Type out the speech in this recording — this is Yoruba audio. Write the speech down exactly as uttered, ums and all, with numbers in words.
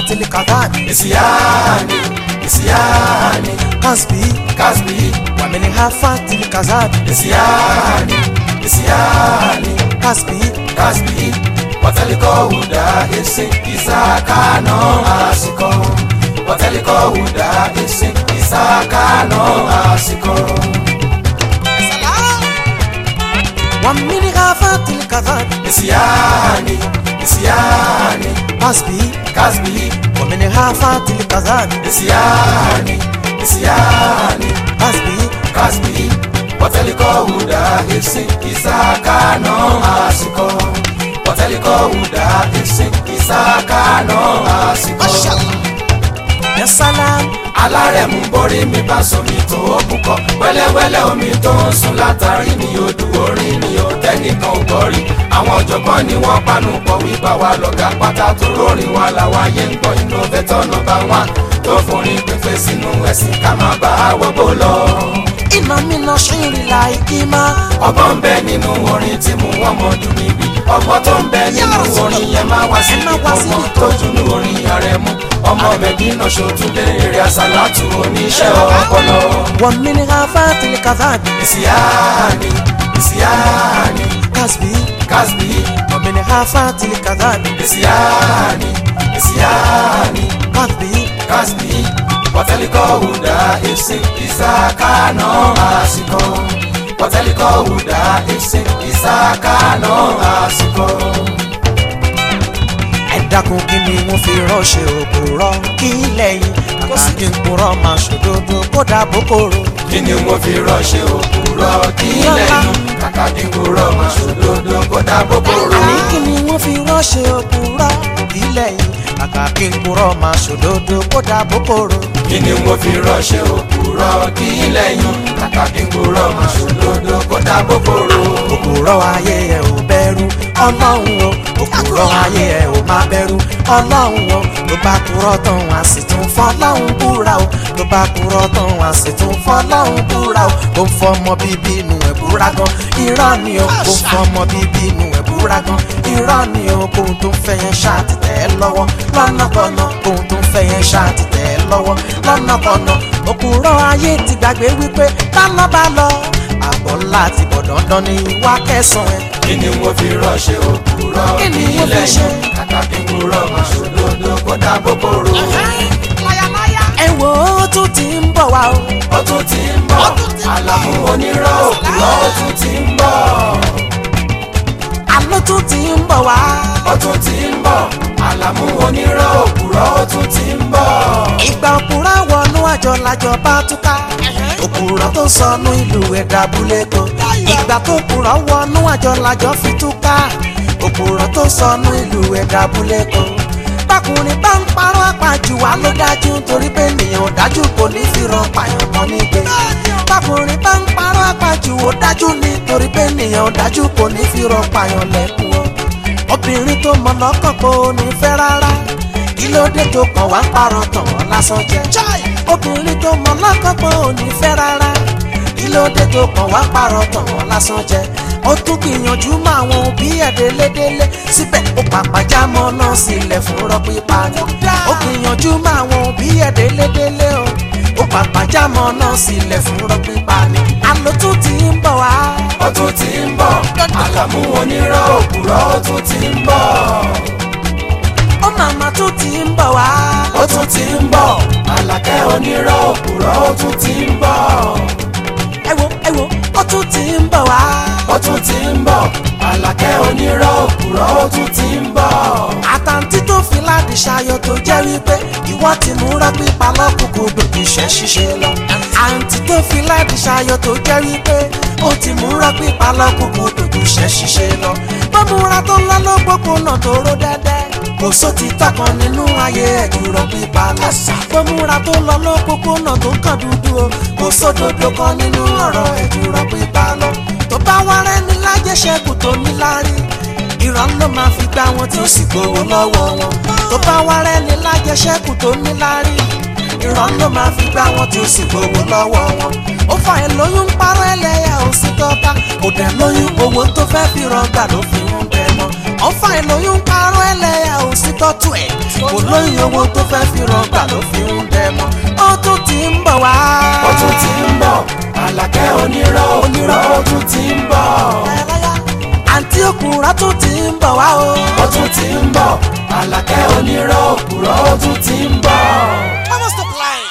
هافت الكذاب نسياني نسياني كسبي كسبي ومن هافت الكذاب نسياني نسياني كسبي كسبي wataliko huda isi isakano asiko wataliko huda isi isakano asiko ومن هافت الكذاب نسياني نسياني كسبي كسبي ومن هافت الكذاب نسياني نسياني كسبي كسبي wataliko huda isi isakano asiko wataliko huda isi isakano asiko ya salam alárẹ̀mú borí mi bá somi tó ogun kọ wẹ́lẹ́wẹ́lẹ́ omi tó ń sun látàrí ni odò orin ni ó tẹ́nìkan ò gbọ́ rí àwọn ọ̀jọ̀gbọ́n ni wọ́n panu pọ̀ wípé wa lọ́gà pátá tó rórin wa làwọn ayé ń gbọ́ innovator number one tó forin pèpè sínú ẹ̀sìn ká má bá a wọ́gbó lọ. iná mi náà ṣe ń rí láìkí má. ọgbọ́n ń bẹ nínú orin tí mo wọ́n mọ dùn níbi ọgbọ́n tó ń bẹ nínú orin yẹn máa wá sí ọmọ tó dùn orin Àrẹ̀mú ọmọ Mẹ́dínà Ṣótúndé eré àsálàtù oníṣẹ́ ọpọlọ. ومن هافت الكذاب نسياني نسياني كسبي كسبي ومن هافت الكذاب نسياني نسياني كسبي كسبي wataliko huda isi isakano asiko wataliko huda isi isakano asiko. ẹ dákun kí ni wọ́n fi ránṣẹ́ òpùrọ́ kí lẹ́yìn kàkà kí n purọ́ máa ṣòdodo kódà bókòrò. kí ni wọ́n fi ránṣẹ́ òpùrọ́ kí lẹ́yìn kàkà kí n purọ́ máa ṣòdodo kódà bókòrò. àní kí ni wọ́n fi ránṣẹ́ òpùrọ́ kí lẹ́yìn kàkà kí n purọ́ máa ṣòdodo kódà bókòrò. kí ni wọ́n fi ránṣẹ́ òpùrọ́ kí lẹ́yìn kàkà kí n purọ́ máa ṣòdodo kódà bókòrò. òpùrọ́ ayé ẹ̀ ò bẹ̀rù ọlọ́run o òpùrọ́ ayé ẹ̀ ò má bẹ̀rù ọlọ́run o ló bá kúrọ́ tán wá sì tún fọlọ́run búra o ló bá kúrọ́ tán wá sì tún fọlọ́run búra o kò ń fọmọ bíbí inú ẹ̀ búra gan irọ́ ni o kò ń fọmọ bíbí inú ẹ̀ búra gan irọ́ ni o kóhun tó ń fẹ́ yẹn ṣàtìtẹ̀ ẹ́ lọ́wọ́ lọ́nàkọ́nà kóhun tó ń fẹ́ yẹn ṣàtìtẹ̀ ẹ́ lọ́wọ́ lọ́nàkọ́nà òpùrọ́ ayé ti gbàgbé wípé bálọ́ bá lọ àbọ̀ ńlá ti bọ̀ dandan ní ìwà kẹsàn-án ẹ̀. kí ni wọ́n fi ránṣẹ́ òpùrọ́ Kí ni kí wọ́n fi ṣe? lẹ́yìn kàkà kí n purọ́ máa ṣòdodo kódà bókòrò. ẹ wò ó tún ti ń bọ̀ wá o. ó tún ti ń bọ̀ Àlàmú onírọ́ òpùrọ́ ó tún ti ń bọ̀ àlọ́ tún ti ń bọ̀ wá. ó tún ti ń bọ̀ Àlàmú onírọ́ òpùrọ́ ó tún ti ń bọ̀. ìgbà òpùrọ́ wọnú àjọ làjọ bá túká. òpùrọ́ tó sọnù ìlú ẹ̀dá abúlé kan. ìgbà tó òpùrọ́ wọnú àjọ làjọ fi túká. òpùrọ́ tó sọnù ìlú ẹ̀dá abúlé kan. bákùnrin bá ń parọ́ àpàjù wá ló dájú torí pé ènìyàn ò dájú kò ní fi ran pààyàn kan nígbè. bákùnrin bá ń parọ́ àpàjù ó dájú nítorí pé ènìyàn ò dájú kò ní fi ran pààyàn lẹ́kùn o. obìnrin tó mọ̀ lọ́kàn pé ó ní fẹ́ rárá kí ló dé tó kàn wá parọ́ tàn wọ́n lásán jẹ. obìnrin tó mọ̀ lọ́kàn pé ó ní fẹ́ rárá kí ló dé tó kàn wá parọ́ tàn wọ́n lásán jẹ. ó tún gbìyànjú mọ àwọn òbí ẹ̀ délédélé síbẹ̀ ó pàpà já mọ́ náà sílẹ̀ fún rọ́ pípa ni. ó gbìyànjú mọ àwọn òbí ẹ̀ délédélé o ó pàpà já mọ́ náà sílẹ̀ fún rọ́ pípa ni. àlọ́ tún ti ń bọ̀ wá. ó tún ti ń bọ̀ Àlàmú onírọ́ òpùrọ́ ó tún ti ń bọ̀. ó màmá tún ti ń bọ̀ wá. ó tún ti ń bọ̀ Àlàkẹ́ onírọ́ òpùrọ́ ó tún ti ń bọ̀. ẹ wo ẹ wo ó tún ti ń bọ̀ wá. ó tún ti ń bọ̀ Àlàkẹ́ onírọ́ òpùrọ́ ó tún ti ń bọ̀. àtàntí tó fi láti ṣayọ tó jẹ́ wípé ìwọ ti múra pípa lọ́kùnkùn gbòógì iṣẹ́ ṣíṣe lọ. àǹtí tó fi láti ṣayọ tó jẹ́ wípé ó ti múra pípa lọ́kùnkùn gbòógì iṣẹ́ ṣíṣe lọ. bó múra tó lọ lọ́gbọ́gbọ́nà tó ró dẹ́dẹ́ kò sóti tọkàn nínú ayé ẹ̀dùrọ̀ pípa lọ. bó múra tó lọ lọ́gbọ́gbọ́nà tó kàn dúdú o kò sódodo kan nínú ọ̀rọ̀ ẹ̀dùrọ̀ pípa lọ. tó bá wá rẹ́ni lájẹṣẹ́kù tó níláárí ìran ló máa fi gbá wọn tí ó sì gbowó lọ́wọ́ wọn. tó bá wá rẹ́ni lájẹṣẹ́kù tó níláárí ìran ló máa fi gbá wọn tí ó sì gbowó lọ́wọ́ wọn. ó fà ẹ́ lóyún ń parọ́ ẹlẹ́yà ó sì tọ́ta kò dẹ̀ lóyún owó tó fẹ́ fi rọgbà ló fi ń bẹ̀ mọ́. ó fa ìlóyún parọ́ ẹlẹ́yà ò sí tọ́tù ẹ̀ kò lóyún owó tó fẹ́ fi rọgbà ló fi ń dẹmọ ó tún ti ń bọ̀ wá. ó tún ti ń bọ̀ Àlàkẹ́ onírọ́ onírọ́ ó tún ti ń bọ̀. àǹtí òkúra tún ti ń bọ̀ wá o. ó tún ti ń bọ̀ Àlàkẹ́ onírọ́ òkúrọ́ ó tún ti ń bọ̀. Mama stop lying.